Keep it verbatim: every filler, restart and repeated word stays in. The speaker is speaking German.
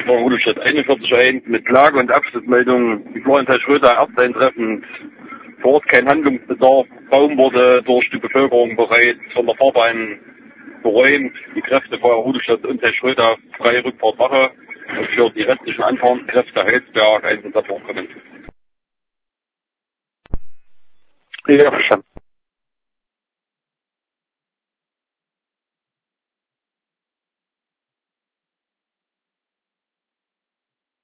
Feuerwehr Rudolstadt einundvierzig ein mit Klage und Abschlussmeldung. Die Florenthal Schröder erst eintreffend. Vor Ort kein Handlungsbedarf. Baum wurde durch die Bevölkerung bereits von der Fahrbahn beräumt. Die Kräfte Feuerwehr Rudolstadt und Herr Schröder freie Rückfahrt Wache und für die restlichen Anfahrtskräfte Heilsberg Einsatz vorkommen. Ja, verstanden.